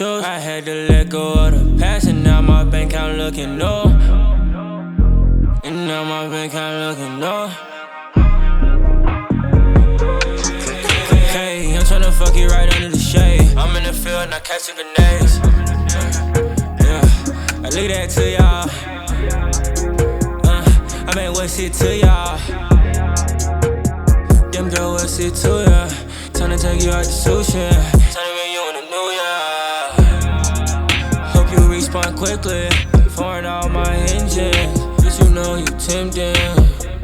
choose. I had to let go of the past, and now my bank account looking low. And now my bank account looking low. Hey, I'm tryna fuck you right under the shade. I'm in the field, not catching grenades. Yeah, I leave that to y'all. I made what's it to y'all. Them girl, what's it to ya? Time to take you out to sushi. Time to meet you in the new year. Hope you respawn quickly. Pouring out my engine. Bitch, you know you tempting.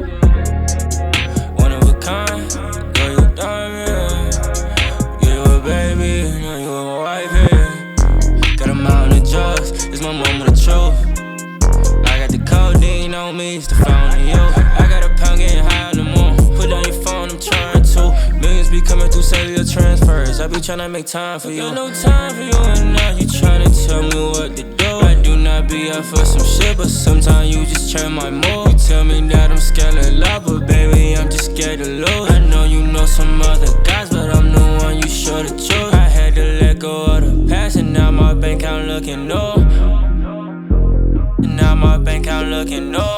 One of a kind, girl, you diamond. You a baby, now you a wifey. Got a mountain of drugs, it's my moment of truth. I got the codeine on me, it's the phone to you. I got a pound getting high on the moon. Put down your phone, I'm trying to. Millions be coming through cellular transfers. I be tryna make time for you. Got no time for you, and now you tryna tell me what to do. I do not be out for some shit, but sometimes you just turn my mood. You tell me that I'm scared of love, but baby, I'm just scared to lose. I know you know some other guys, but I'm the one you sure to choose. I had to let go of the past, and now my bank account looking low. And now my bank account looking low.